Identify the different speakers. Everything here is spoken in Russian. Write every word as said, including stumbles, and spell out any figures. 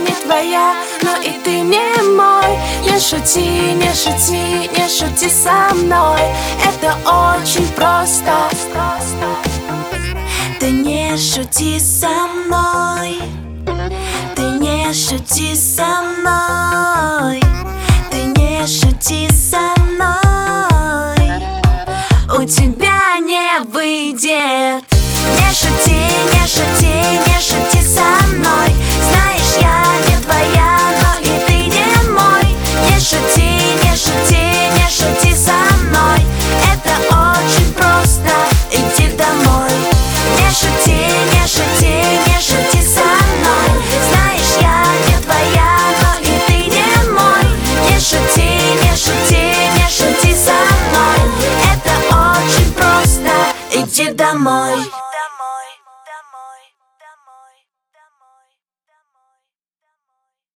Speaker 1: не твоя, но и ты не мой. Не шути, не шути, не шути со мной. Это очень просто. Ты не шути со мной. Ты не шути со мной. Ты не шути со мной. У тебя не выйдет. Не шути, не шути, не шути со мной. Знаешь, я не твоя, но и ты не мой. Не шути, не шути, не шути со мной. Это очень просто, иди домой. Не шути, не шути, не шути со мной. Знаешь, я не твоя, но и ты не мой. Не шути, не шути, не шути со мной. Это очень просто, иди домой.